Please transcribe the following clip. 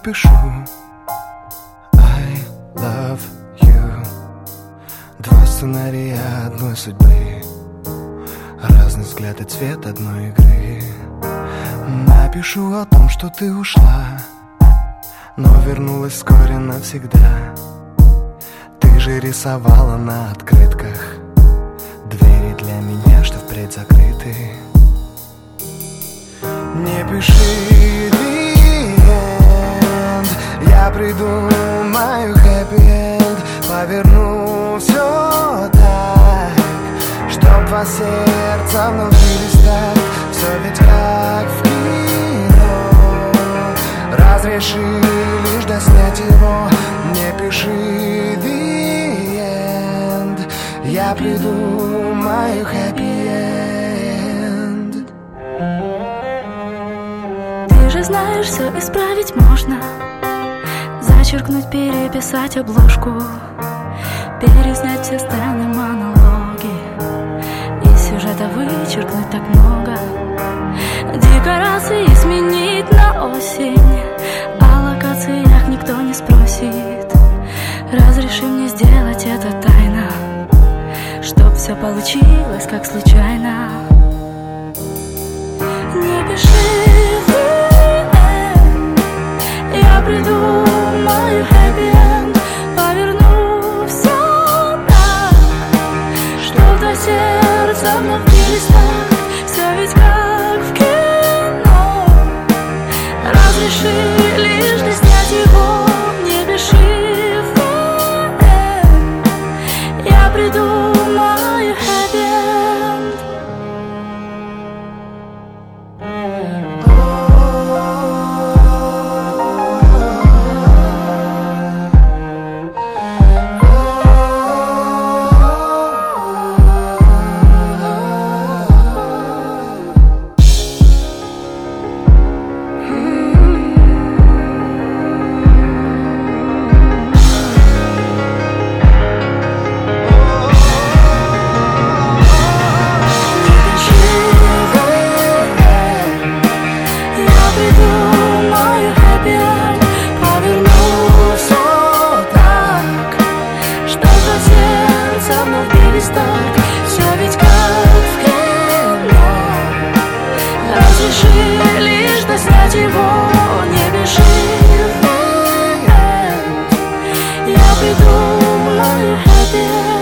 напишу I love you. Два сценария одной судьбы, разный взгляд и цвет одной игры. Напишу о том, что ты ушла, но вернулась вскоре навсегда. Ты же рисовала на открытках двери для меня, что впредь закрыты. Не пиши the end, я придумаю happy end. Поверну все так, чтоб два сердца вновь бились так. Все ведь как в кино, разреши лишь доснять его. Не пиши the end, я придумаю happy end. Ты же знаешь, все исправить можно. Зачеркнуть, переписать обложку, переснять все сцены, монологи, и сюжета вычеркнуть так много. Декорации сменить на осень, о локациях никто не спросит. Разреши мне сделать это тайно, чтоб все получилось как случайно. Не пиши the end, я придумаю happy end. Поверну все так, чтоб до сердца вновь бились так. Все ведь как в кино, разреши лишь доснять его. Не пиши the end, я придумаю happy end. Все ведь как в кино, разреши лишь доснять его. Не пиши the end, я придумаю happy end.